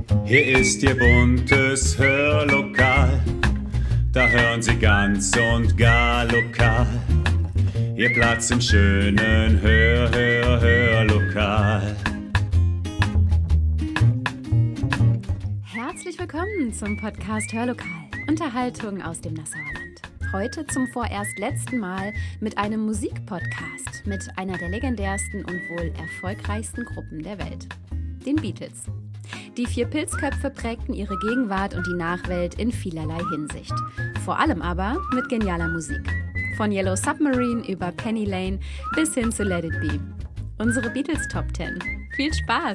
Hier ist Ihr buntes Hörlokal, da hören Sie ganz und gar lokal. Ihr Platz im schönen Hörlokal. Herzlich willkommen zum Podcast Hörlokal, Unterhaltung aus dem Nassauer Land. Heute zum vorerst letzten Mal mit einem Musikpodcast mit einer der legendärsten und wohl erfolgreichsten Gruppen der Welt, den Beatles. Die 4 Pilzköpfe prägten ihre Gegenwart und die Nachwelt in vielerlei Hinsicht. Vor allem aber mit genialer Musik. Von Yellow Submarine über Penny Lane bis hin zu Let It Be. Unsere Beatles Top 10. Viel Spaß!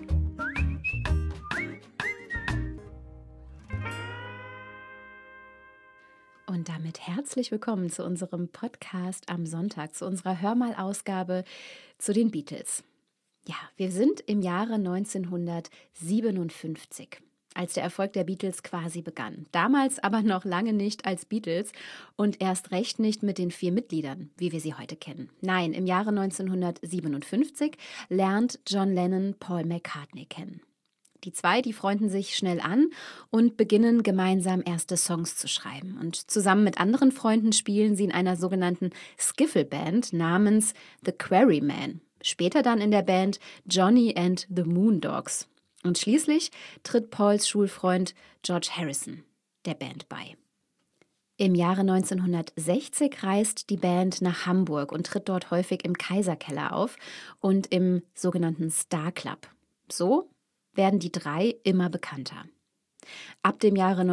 Und damit herzlich willkommen zu unserem Podcast am Sonntag, zu unserer Hörmal-Ausgabe zu den Beatles. Ja, wir sind im Jahre 1957, als der Erfolg der Beatles quasi begann. Damals aber noch lange nicht als Beatles und erst recht nicht mit den 4 Mitgliedern, wie wir sie heute kennen. Nein, im Jahre 1957 lernt John Lennon Paul McCartney kennen. Die 2, die freunden sich schnell an und beginnen gemeinsam erste Songs zu schreiben. Und zusammen mit anderen Freunden spielen sie in einer sogenannten Skiffle-Band namens The Quarrymen. Später dann in der Band Johnny and the Moondogs. Und schließlich tritt Pauls Schulfreund George Harrison der Band bei. Im Jahre 1960 reist die Band nach Hamburg und tritt dort häufig im Kaiserkeller auf und im sogenannten Star Club. So werden die 3 immer bekannter. Ab dem Jahre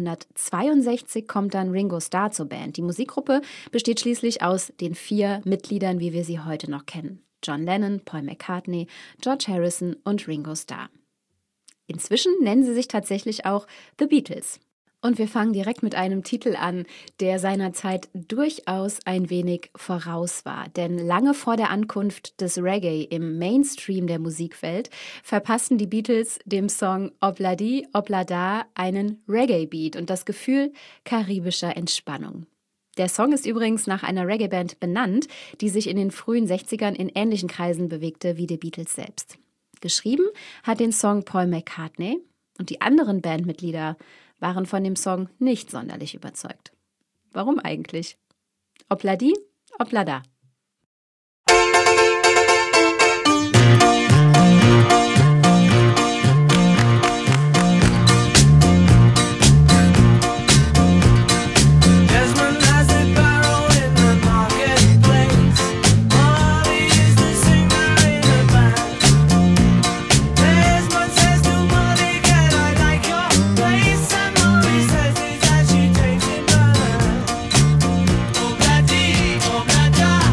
1962 kommt dann Ringo Starr zur Band. Die Musikgruppe besteht schließlich aus den 4 Mitgliedern, wie wir sie heute noch kennen. John Lennon, Paul McCartney, George Harrison und Ringo Starr. Inzwischen nennen sie sich tatsächlich auch The Beatles. Und wir fangen direkt mit einem Titel an, der seiner Zeit durchaus ein wenig voraus war. Denn lange vor der Ankunft des Reggae im Mainstream der Musikwelt verpassten die Beatles dem Song Ob-La-Di, Ob-La-Da einen Reggae-Beat und das Gefühl karibischer Entspannung. Der Song ist übrigens nach einer Reggae-Band benannt, die sich in den frühen 60ern in ähnlichen Kreisen bewegte wie die Beatles selbst. Geschrieben hat den Song Paul McCartney und die anderen Bandmitglieder waren von dem Song nicht sonderlich überzeugt. Warum eigentlich? Ob-La-Di, Ob-La-Da. Ob-La-Di, Ob-La-Da.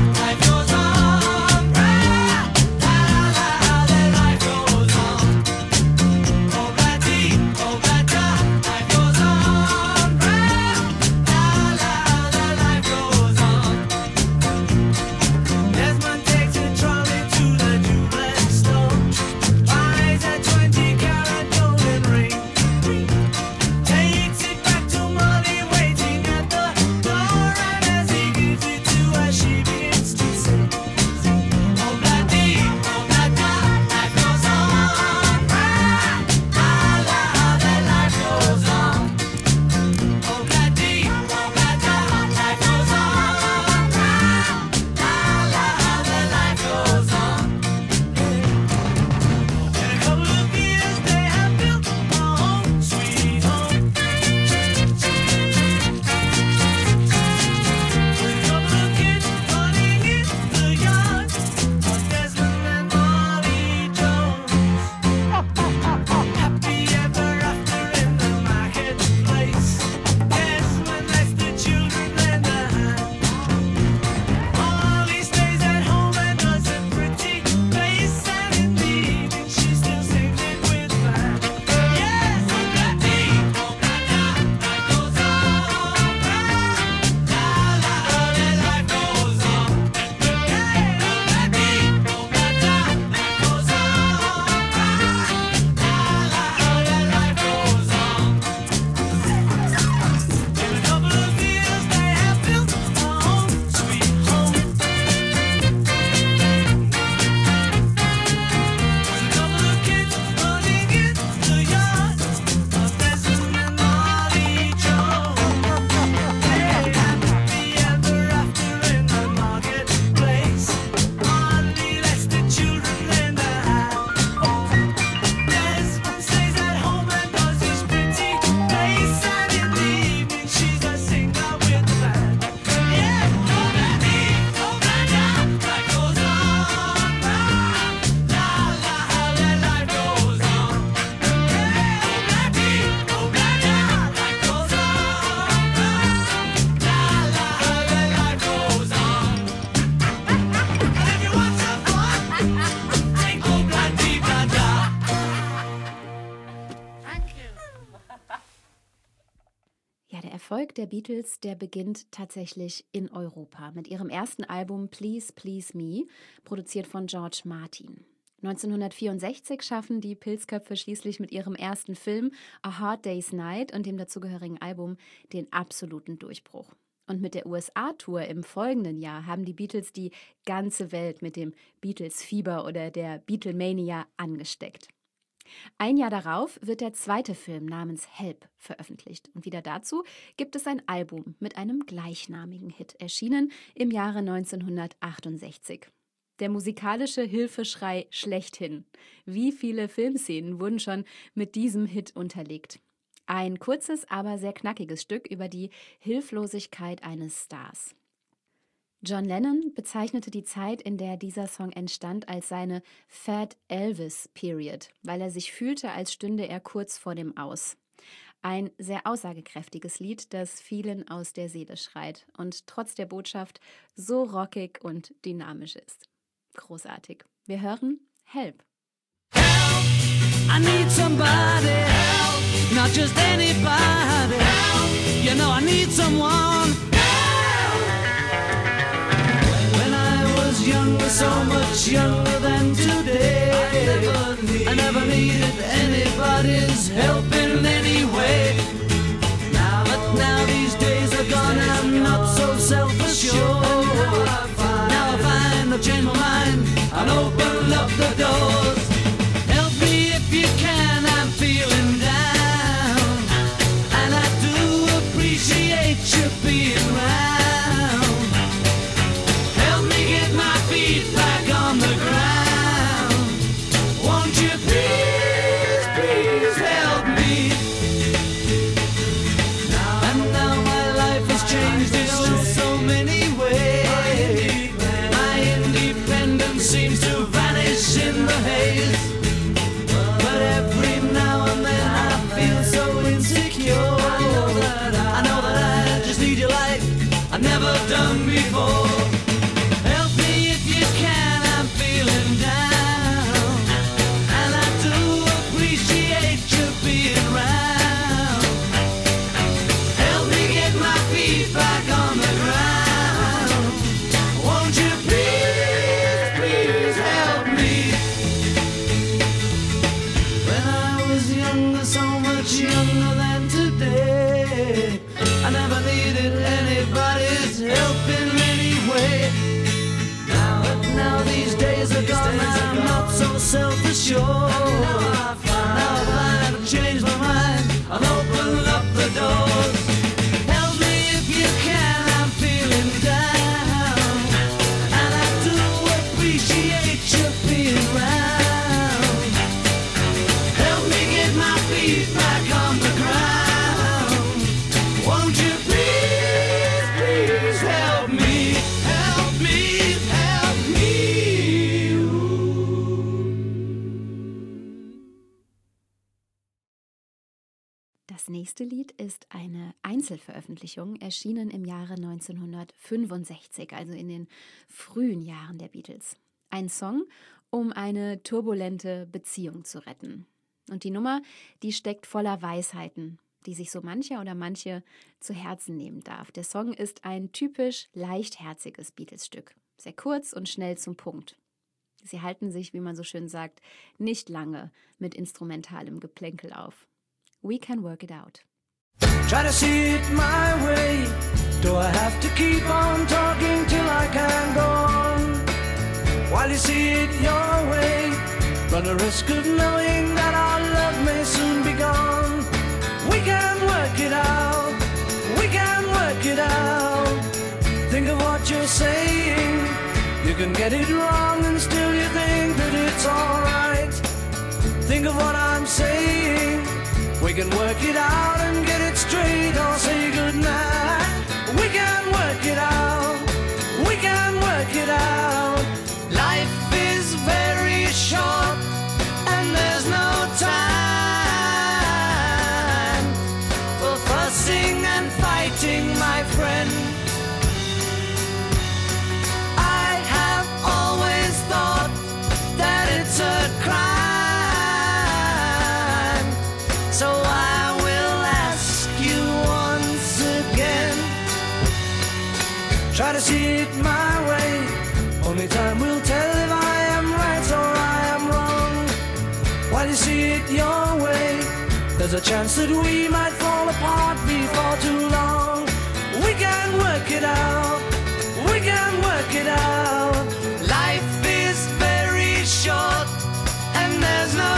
Erfolg der Beatles, der beginnt tatsächlich in Europa mit ihrem ersten Album Please Please Me, produziert von George Martin. 1964 schaffen die Pilzköpfe schließlich mit ihrem ersten Film A Hard Day's Night und dem dazugehörigen Album den absoluten Durchbruch. Und mit der USA-Tour im folgenden Jahr haben die Beatles die ganze Welt mit dem Beatles-Fieber oder der Beatlemania angesteckt. Ein Jahr darauf wird der zweite Film namens Help veröffentlicht. Und wieder dazu gibt es ein Album mit einem gleichnamigen Hit, erschienen im Jahre 1968. Der musikalische Hilfeschrei schlechthin. Wie viele Filmszenen wurden schon mit diesem Hit unterlegt? Ein kurzes, aber sehr knackiges Stück über die Hilflosigkeit eines Stars. John Lennon bezeichnete die Zeit, in der dieser Song entstand, als seine Fat Elvis Period, weil er sich fühlte, als stünde er kurz vor dem Aus. Ein sehr aussagekräftiges Lied, das vielen aus der Seele schreit und trotz der Botschaft so rockig und dynamisch ist. Großartig. Wir hören Help. Help, I need somebody, help, not just anybody, help, you know I need someone. Younger, so much younger than today. I never needed anybody's help in any way. But now these days are gone, I'm not so self-assured. Now I find I've changed my mind and opened up the doors. Help me if you can, I'm feeling down, and I do appreciate you being round. Back on the ground, won't you please, please help me? And now my life has changed in so many ways. My independence seems to vanish in the haze. But every now and then I feel so insecure. I know that I just need you like I've never done before. Younger than today, I never needed anybody's help in any way. But now these days are gone, I'm not so self-assured. Now I find I've changed my mind, I'll open up the doors. Help me if you can, I'm feeling down, and I do appreciate you being round. Help me get my feet back on the ground. Won't you please, please help me, help me, help me. Das nächste Lied ist eine Einzelveröffentlichung, erschienen im Jahre 1965, also in den frühen Jahren der Beatles. Ein Song, um eine turbulente Beziehung zu retten. Und die Nummer, die steckt voller Weisheiten, die sich so mancher oder manche zu Herzen nehmen darf. Der Song ist ein typisch leichtherziges Beatles-Stück. Sehr kurz und schnell zum Punkt. Sie halten sich, wie man so schön sagt, nicht lange mit instrumentalem Geplänkel auf. We can work it out. Try to see it my way. Do I have to keep on talking till I can go on? While you see it your way, run the risk of knowing that our love may soon be gone. We can work it out. We can work it out. Think of what you're saying. You can get it wrong and still you think that it's alright. Think of what I'm saying. We can work it out and get it straight or say goodnight. We can work it out. We can work it out. Life is very short and there's no time for fussing and fighting, my friend. I have always thought that it's a crime. So I will ask you once again. to see it my way. Only time will tell if I am right or I am wrong. While you see it your way, there's a chance that we might fall apart before too long. We can work it out, we can work it out. Life is very short and there's no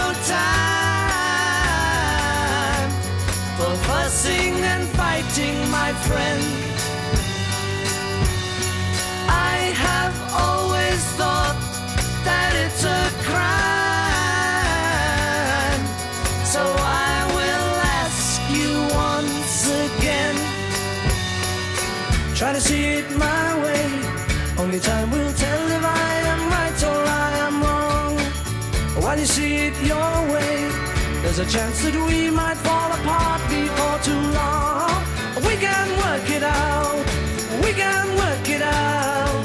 time for fussing and fighting, my friend. I have always thought that it's a crime, so I will ask you once again. Try to see it my way. Only time will tell if I am right or I am wrong. While you see it your way, there's a chance that we might fall apart before too long. We can work it out, we can work it out.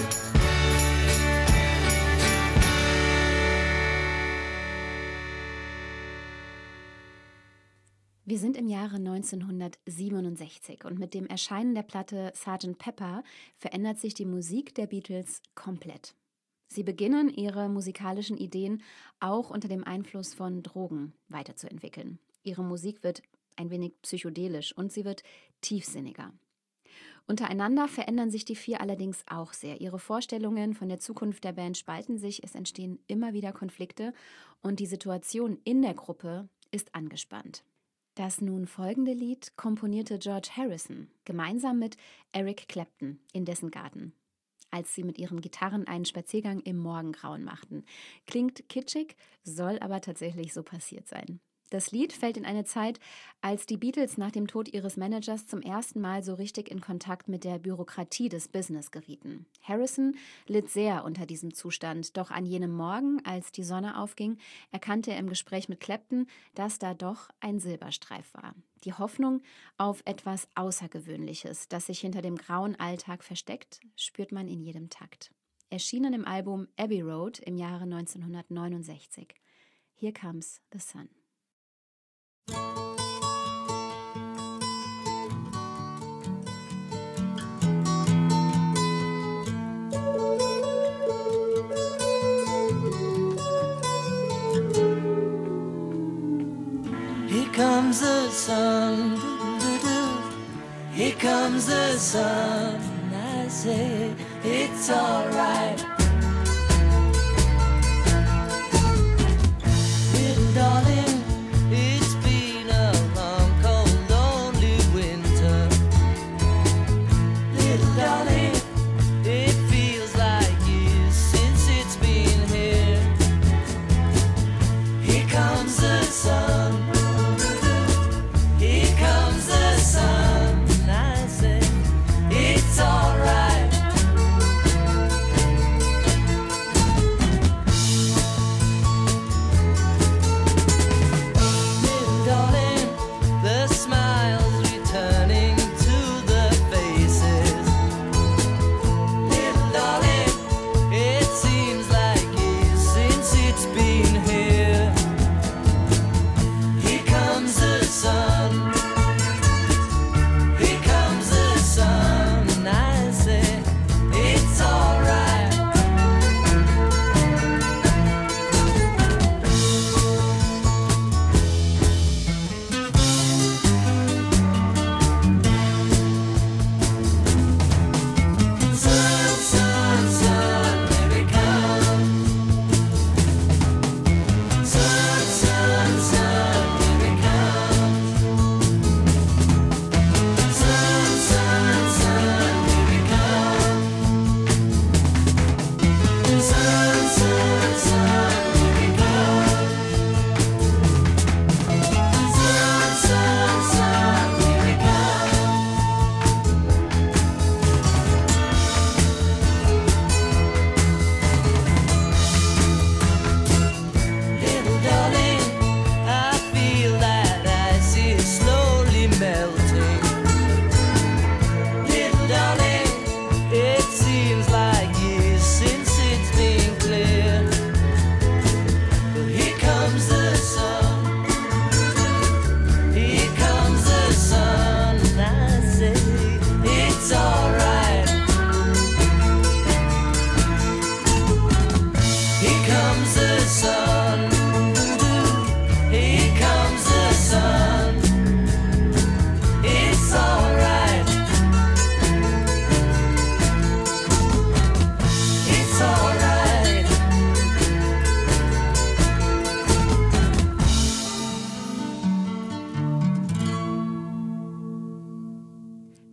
Wir sind im Jahre 1967 und mit dem Erscheinen der Platte Sgt. Pepper verändert sich die Musik der Beatles komplett. Sie beginnen, ihre musikalischen Ideen auch unter dem Einfluss von Drogen weiterzuentwickeln. Ihre Musik wird ein wenig psychedelisch und sie wird tiefsinniger. Untereinander verändern sich die vier allerdings auch sehr. Ihre Vorstellungen von der Zukunft der Band spalten sich, es entstehen immer wieder Konflikte und die Situation in der Gruppe ist angespannt. Das nun folgende Lied komponierte George Harrison gemeinsam mit Eric Clapton in dessen Garten, als sie mit ihren Gitarren einen Spaziergang im Morgengrauen machten. Klingt kitschig, soll aber tatsächlich so passiert sein. Das Lied fällt in eine Zeit, als die Beatles nach dem Tod ihres Managers zum ersten Mal so richtig in Kontakt mit der Bürokratie des Business gerieten. Harrison litt sehr unter diesem Zustand, doch an jenem Morgen, als die Sonne aufging, erkannte er im Gespräch mit Clapton, dass da doch ein Silberstreif war. Die Hoffnung auf etwas Außergewöhnliches, das sich hinter dem grauen Alltag versteckt, spürt man in jedem Takt. Erschienen im Album Abbey Road im Jahre 1969. Here Comes the Sun. Here comes the sun, here comes the sun. I say it's alright. Little darling, it's been a long, cold, lonely winter. Little darling, it feels like years since it's been here. Here comes the sun. Here comes the sun. I say it's alright.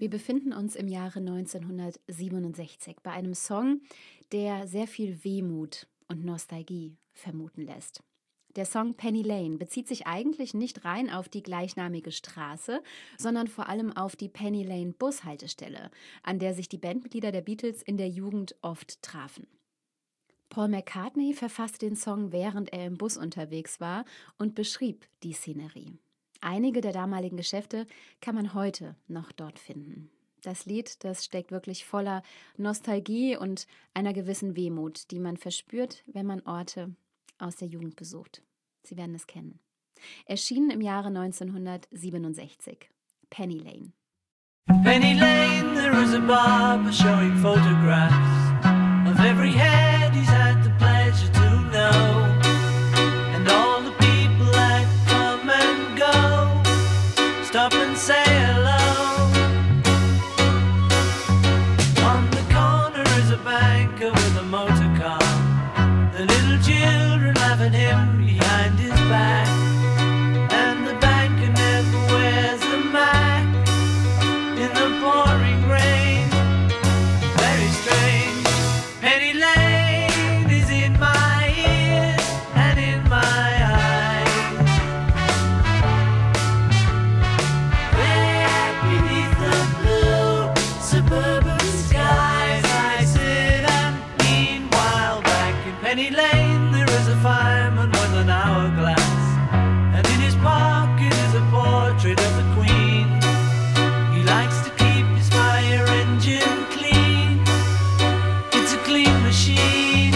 Wir befinden uns im Jahre 1967 bei einem Song, der sehr viel Wehmut und Nostalgie vermuten lässt. Der Song Penny Lane bezieht sich eigentlich nicht rein auf die gleichnamige Straße, sondern vor allem auf die Penny Lane Bushaltestelle, an der sich die Bandmitglieder der Beatles in der Jugend oft trafen. Paul McCartney verfasste den Song, während er im Bus unterwegs war und beschrieb die Szenerie. Einige der damaligen Geschäfte kann man heute noch dort finden. Das Lied, das steckt wirklich voller Nostalgie und einer gewissen Wehmut, die man verspürt, wenn man Orte aus der Jugend besucht. Sie werden es kennen. Erschienen im Jahre 1967. Penny Lane. Penny Lane, there is a barber showing photographs of every head he's had the pleasure to know. And all the people that come and go stop and say hello. On the corner is a banker with a motor car. The little children laugh at him behind his back. And the banker never wears a mask in the pouring rain. Very strange. Penny Lane is in my ears and in my eyes. There beneath the blue suburban skies I sit, and meanwhile back in Penny Lane there is a fireman with an hourglass, and in his pocket is a portrait of the Queen. He likes to keep his fire engine clean. It's a clean machine.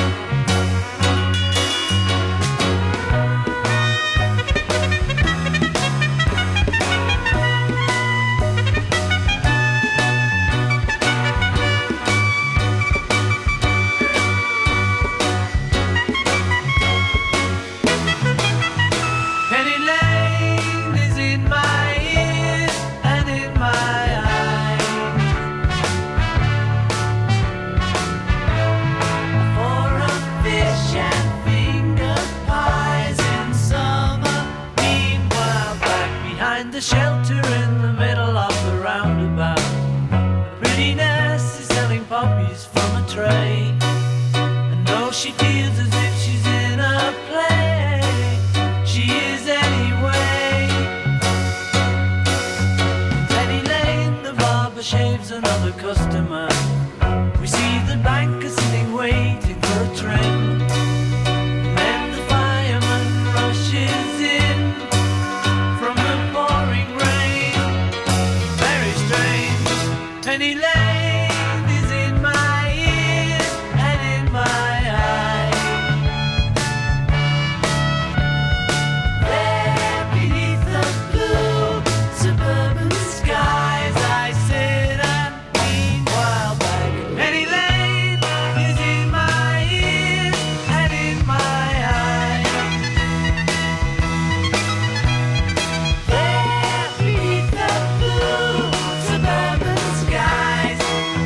Penny Lane is in my ears and in my eyes. For a fish and finger pies in summer. Meanwhile, back behind the shelter in the middle of the roundabout, the pretty nurse is selling poppies from a tray. And though she feels as if she's in a play, she is anyway. In Penny Lane, the barber shaves another customer. We see the banker sitting waiting for a trim. And then the fireman rushes in from the pouring rain. Very strange. Penny Lane is in my ears and in my eyes. There beneath the blue suburban skies I sit, and meanwhile back in Penny Lane is in my ears and in my eyes. There beneath the blue suburban skies,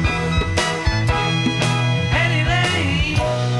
Penny Lane.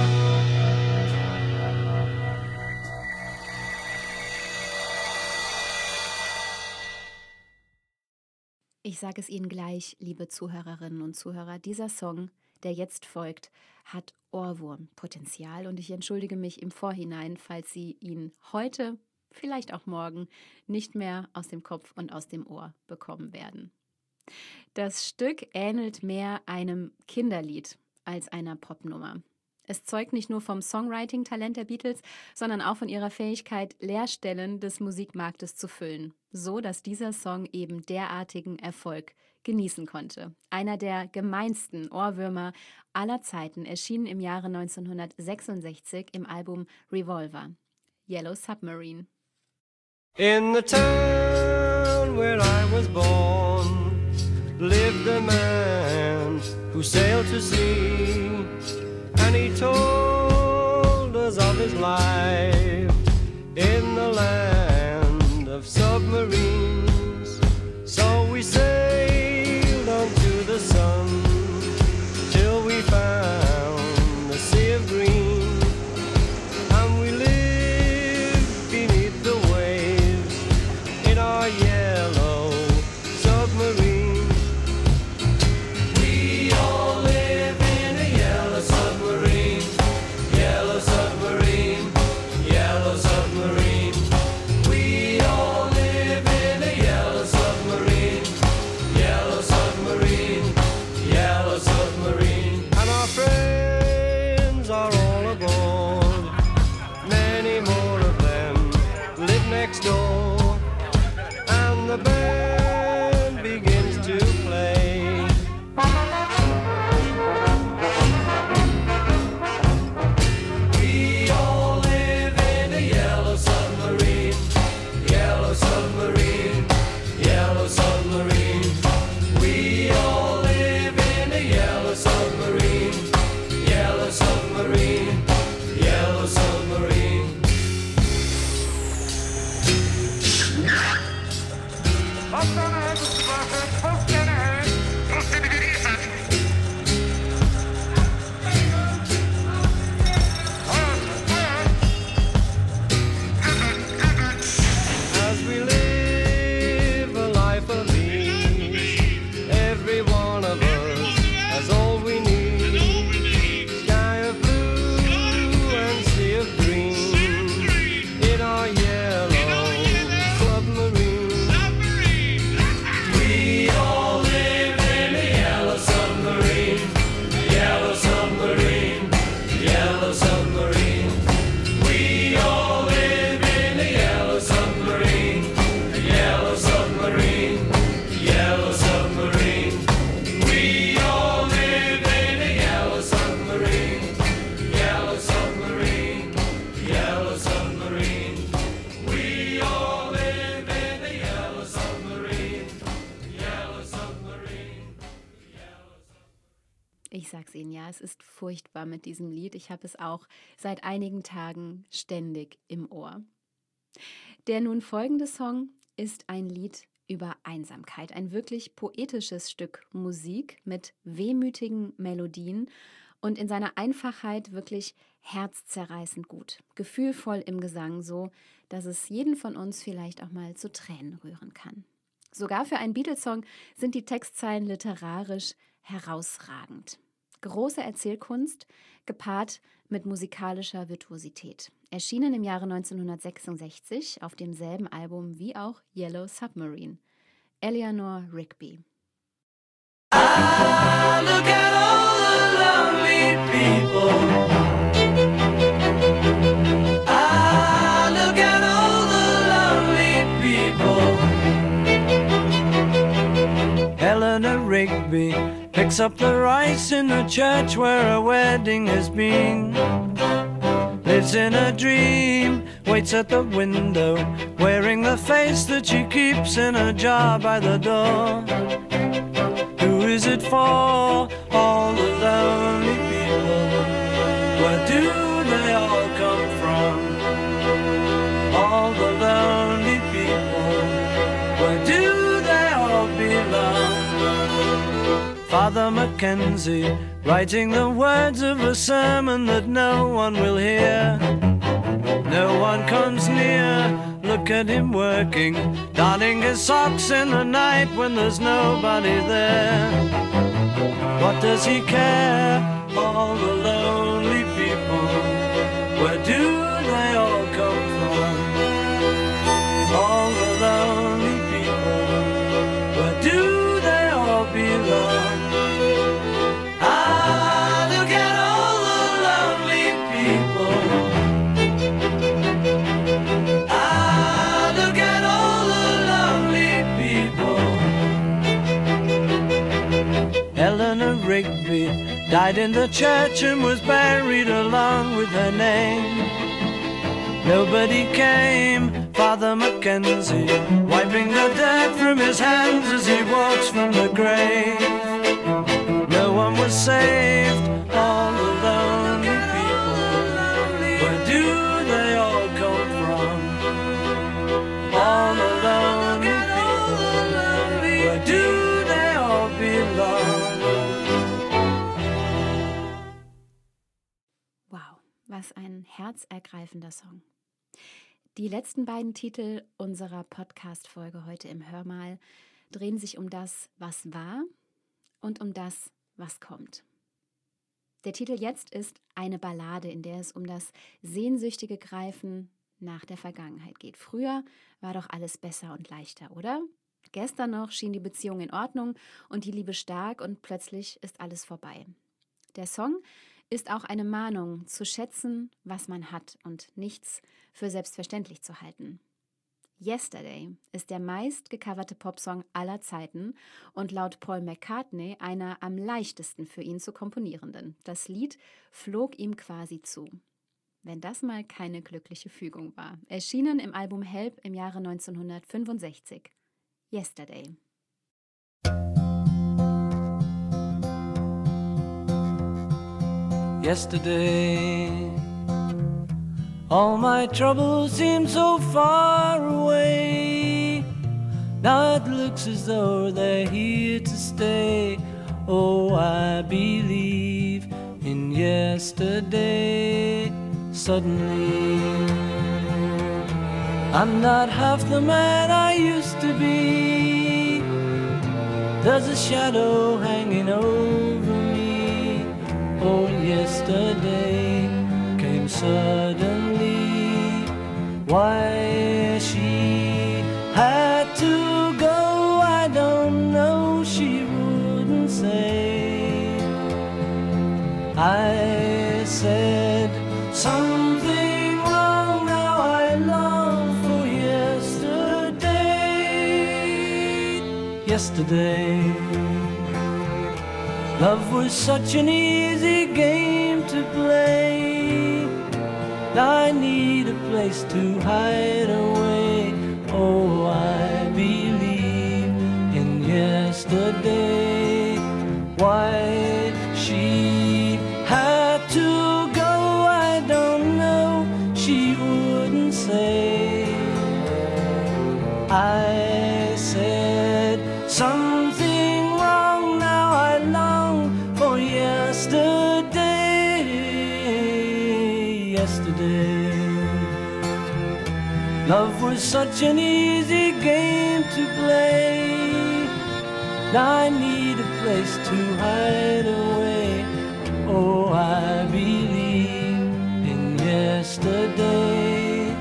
Ich sage es Ihnen gleich, liebe Zuhörerinnen und Zuhörer, dieser Song, der jetzt folgt, hat Ohrwurmpotenzial und ich entschuldige mich im Vorhinein, falls Sie ihn heute, vielleicht auch morgen, nicht mehr aus dem Kopf und aus dem Ohr bekommen werden. Das Stück ähnelt mehr einem Kinderlied als einer Popnummer. Es zeugt nicht nur vom Songwriting-Talent der Beatles, sondern auch von ihrer Fähigkeit, Leerstellen des Musikmarktes zu füllen, so dass dieser Song eben derartigen Erfolg genießen konnte. Einer der gemeinsten Ohrwürmer aller Zeiten erschien im Jahre 1966 im Album Revolver, Yellow Submarine. In the town where I was born lived a man who sailed to sea, and he told us of his life in the land of submarines. So we sailed unto the sun till we found the sea of green, and we lived beneath the waves in our yellow submarine. next door, and the band begins to play. We all live in a yellow submarine, yellow submarine, yellow submarine. We all live in a yellow submarine, yellow submarine, yellow submarine. As we live a life of ease, every one of us has all we need. Sky of blue and sea of green in our yellow submarine. We all live in a yellow submarine, yellow submarine, yellow submarine. We all live in a yellow submarine, yellow submarine, yellow submarine. We all live in a yellow submarine, yellow submarine, yellow submarine. We all live in a yellow submarine, yellow submarine. Ich sag's Ihnen ja, es ist furchtbar mit diesem Lied. Ich habe es auch seit einigen Tagen ständig im Ohr. Der nun folgende Song ist ein Lied über Einsamkeit. Ein wirklich poetisches Stück Musik mit wehmütigen Melodien und in seiner Einfachheit wirklich herzzerreißend gut. Gefühlvoll im Gesang, so dass es jeden von uns vielleicht auch mal zu Tränen rühren kann. Sogar für einen Beatles-Song sind die Textzeilen literarisch herausragend. Große Erzählkunst, gepaart mit musikalischer Virtuosität. Erschienen im Jahre 1966 auf demselben Album wie auch Yellow Submarine. Eleanor Rigby. Look at all the lonely people. Look at all the lonely people. Eleanor Rigby picks up the rice in the church where a wedding has been. Lives in a dream, waits at the window, wearing the face that she keeps in a jar by the door. Who is it for? All the lonely people. Where do they all come from? All the lonely people. Where do they all belong? Father Mackenzie, writing the words of a sermon that no one will hear. No one comes near, look at him working, darning his socks in the night when there's nobody there. What does he care? All the lonely people, where do they all come from? All the lonely people, where do they all belong? Eleanor Rigby died in the church and was buried along with her name. Nobody came, Father Mackenzie, wiping the dirt from his hands as he walks from the grave. No one was saved, all the lonely people. Where do they all come from? All the lonely people. Where do they all belong? Was ein herzergreifender Song. Die letzten beiden Titel unserer Podcast-Folge heute im Hörmal drehen sich um das, was war und um das, was kommt. Der Titel jetzt ist eine Ballade, in der es um das sehnsüchtige Greifen nach der Vergangenheit geht. Früher war doch alles besser und leichter, oder? Gestern noch schien die Beziehung in Ordnung und die Liebe stark und plötzlich ist alles vorbei. Der Song ist auch eine Mahnung, zu schätzen, was man hat und nichts für selbstverständlich zu halten. Yesterday ist der meist gecoverte Popsong aller Zeiten und laut Paul McCartney einer am leichtesten für ihn zu komponierenden. Das Lied flog ihm quasi zu. Wenn das mal keine glückliche Fügung war. Erschienen im Album Help im Jahre 1965. Yesterday. Yesterday, all my troubles seem so far away. Now it looks as though they're here to stay. Oh, I believe in yesterday. Suddenly, I'm not half the man I used to be. There's a shadow hanging over me. Oh, yesterday came suddenly. Why she had to go, I don't know, she wouldn't say. I said something wrong, now I long for yesterday. Yesterday, love was such an easy game to play. Now I need a place to hide away. Oh, I believe in yesterday. Why she had to go, I don't know, she wouldn't say. I said something wrong, now I long for yesterday. Yesterday, love was such an easy game to play. Now I need a place to hide away. Oh, I believe in yesterday.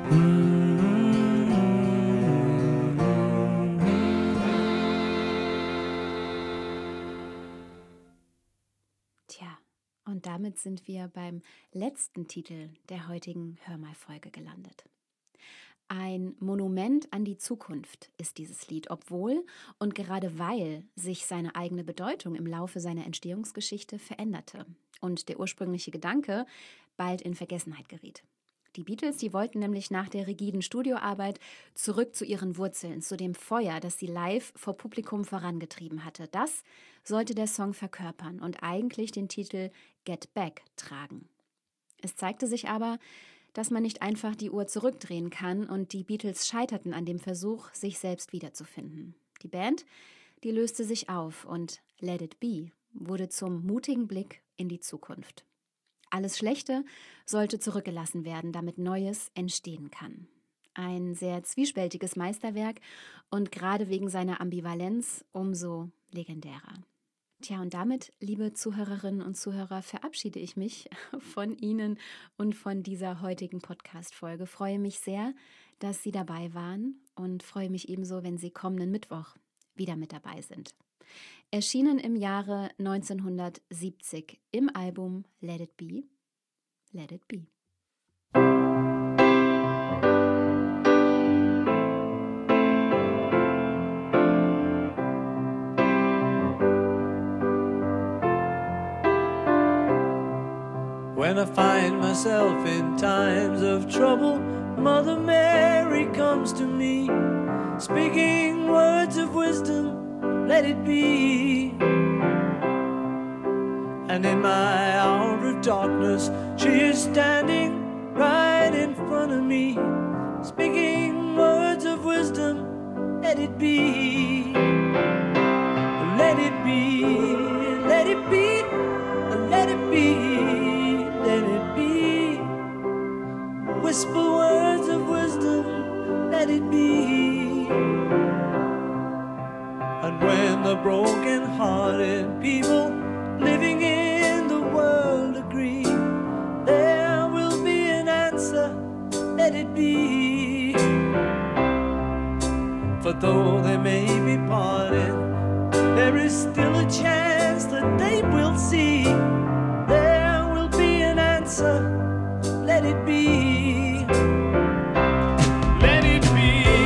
Tja, und damit sind wir beim letzten Titel der heutigen Hörmal-Folge gelandet. Ein Monument an die Zukunft ist dieses Lied, obwohl und gerade weil sich seine eigene Bedeutung im Laufe seiner Entstehungsgeschichte veränderte und der ursprüngliche Gedanke bald in Vergessenheit geriet. Die Beatles, die wollten nämlich nach der rigiden Studioarbeit zurück zu ihren Wurzeln, zu dem Feuer, das sie live vor Publikum vorangetrieben hatte. Das sollte der Song verkörpern und eigentlich den Titel Get Back tragen. Es zeigte sich aber, dass man nicht einfach die Uhr zurückdrehen kann und die Beatles scheiterten an dem Versuch, sich selbst wiederzufinden. Die Band, die löste sich auf und Let It Be wurde zum mutigen Blick in die Zukunft. Alles Schlechte sollte zurückgelassen werden, damit Neues entstehen kann. Ein sehr zwiespältiges Meisterwerk und gerade wegen seiner Ambivalenz umso legendärer. Tja, und damit, liebe Zuhörerinnen und Zuhörer, verabschiede ich mich von Ihnen und von dieser heutigen Podcast-Folge. Freue mich sehr, dass Sie dabei waren und freue mich ebenso, wenn Sie kommenden Mittwoch wieder mit dabei sind. Erschienen im Jahre 1970 im Album Let It Be, Let It Be. When I find myself in times of trouble, Mother Mary comes to me, speaking words of wisdom, let it be. And in my hour of darkness, she is standing right in front of me, speaking words of wisdom, let it be. Let it be, let it be, let it be. Let it be. Whisper words of wisdom, let it be. And when the broken-hearted people living in the world agree, there will be an answer, let it be. For though they may be parted, there is still a chance that they will see. Let it be. Let it be.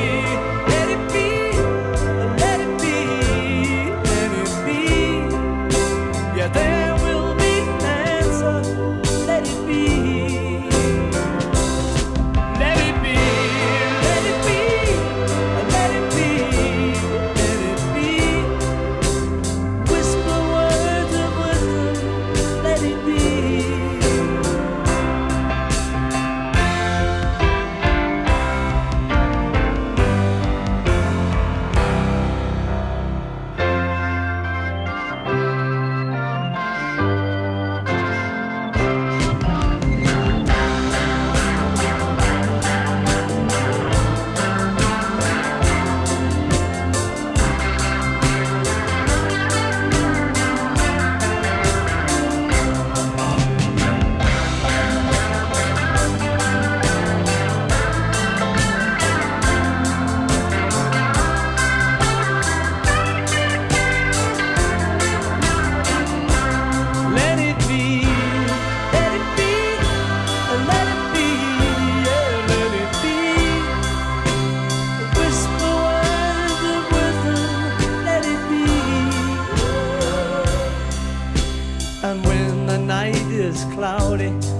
it's cloudy.